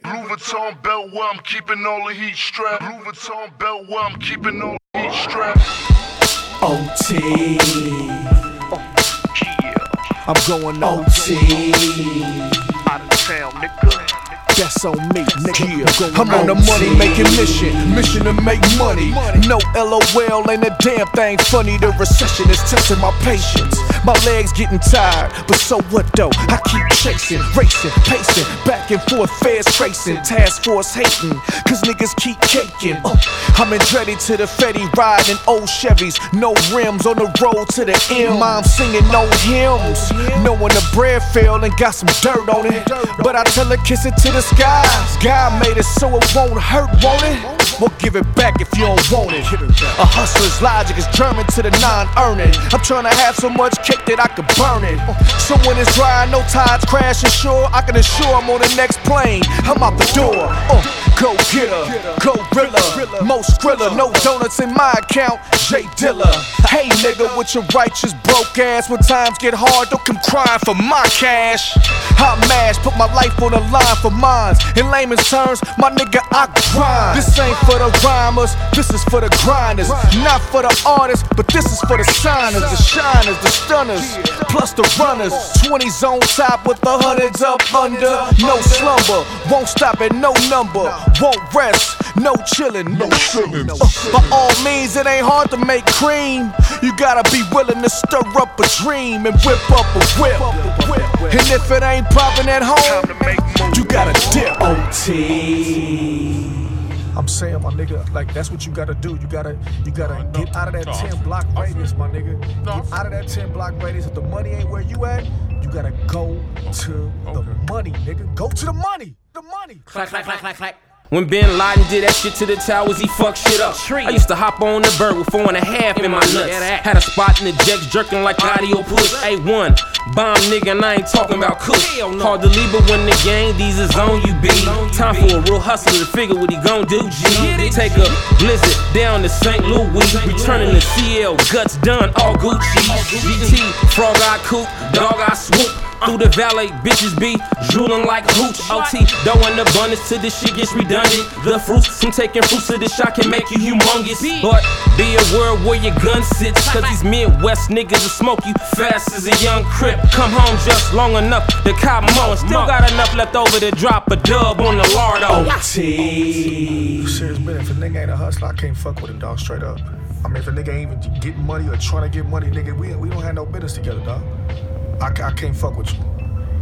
Louis Vuitton belt where I'm keeping all the heat strapped. Louis Vuitton belt where I'm keeping all the heat strapped. OT. Yeah. I'm going OT. Out of town, nigga. That's on me, nigga. I'm on a money making mission to make money. No LOL, ain't a damn thing funny. The recession is testing my patience. My legs getting tired, but so what though? I keep chasing, racing, pacing, back and forth, feds tracing, task force hating, cause niggas keep caking. I'm ready to the Fetty, riding old Chevys, no rims on the road to the M. Mom singing no hymns, knowing the bread fell and got some dirt on it. But I tell her kiss it to the sky. God made it so it won't hurt, won't it? Well, give it back if you don't want it. A hustler's logic is German to the non-earning. I'm trying to have so much cake that I could burn it. So when it's dry, no tides crashing shore, I can assure I'm on the next plane. I'm out the door. Go getter, go gorilla, most thriller, no donuts in my account. Jay Dilla. Hey nigga, with your righteous broke ass. When times get hard, don't come crying for my cash. I mash, put my life on the line for mines. In layman's terms, my nigga, I grind. This ain't for the rhymers, this is for the grinders. Not for the artists, but this is for the signers, the shiners, the stunners, plus the runners. 20s on top with the hundreds up under. No slumber, won't stop at no number. Won't rest, no chillin', no chillin'. By all means, it ain't hard to make cream. You gotta be willing to stir up a dream and whip up a whip. And if it ain't poppin' at home, you gotta dip. OT. I'm saying, my nigga, like that's what you gotta do. You gotta get out of that 10-block radius, my nigga. Get out of that 10-block radius. If the money ain't where you at, you gotta go to the money, nigga. Go to the money. The money. Clack, clack, clack, clack, clack. When Bin Laden did that shit to the towers, he fucked shit up. I used to hop on the bird with 4.5 in my nuts. Had a spot in the jets jerking like audio push. A1, bomb nigga, and I ain't talking about kush. Hard to leave, but when the gang, these is on you, B. Time for a real hustler to figure what he gon' do, G. Take a blizzard down to St. Louis. Returning to CL, guts done, all Gucci. GT, frog eye coupe, dog eye swoop. Through the valet, bitches be drooling like hooch. OT, dough in abundance till this shit gets redundant. The fruits from taking fruits to this shot can make you humongous. But be aware where your gun sits, cause these Midwest niggas will smoke you fast as a young crip. Come home just long enough to cop more. Still got enough left over to drop a dub on the Lardo. OT. Serious business, if a nigga ain't a hustler, I can't fuck with him, dog, straight up. I mean, if a nigga ain't even getting money or trying to get money, nigga, we don't have no business together, dog. I can't fuck with you.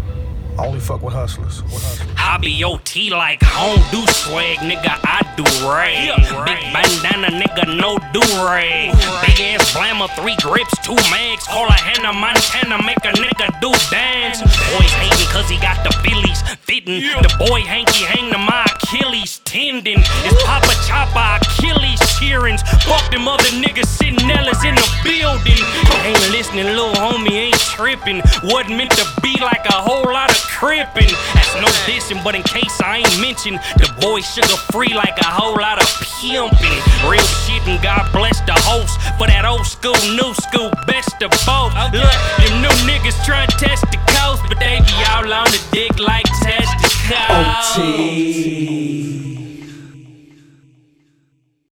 I only fuck with hustlers. I be OT like home do swag, nigga, I do rag. Big bandana, nigga, no do-rag. Big ass blammer, 3 grips, 2 mags. Call a Hannah Montana, make a nigga do dance. Boys hate me cause he got the Billies fitting. The boy hanky hang to my Achilles tendon. It's Papa Chopper, Achilles cheerings. Fuck them other niggas sitting Ellis in the building. Ain't listening, little homie, ain't tripping. Wasn't meant to be like a whole lot of crippin'. That's no dissing, but in case I ain't mentioned, the boy sugar free like a whole lot of pimpin'. Real shit and God bless the host for that old school, new school, best of both. Look, them new niggas tryna test the coast, but they be all on the dick like test the coast. OT.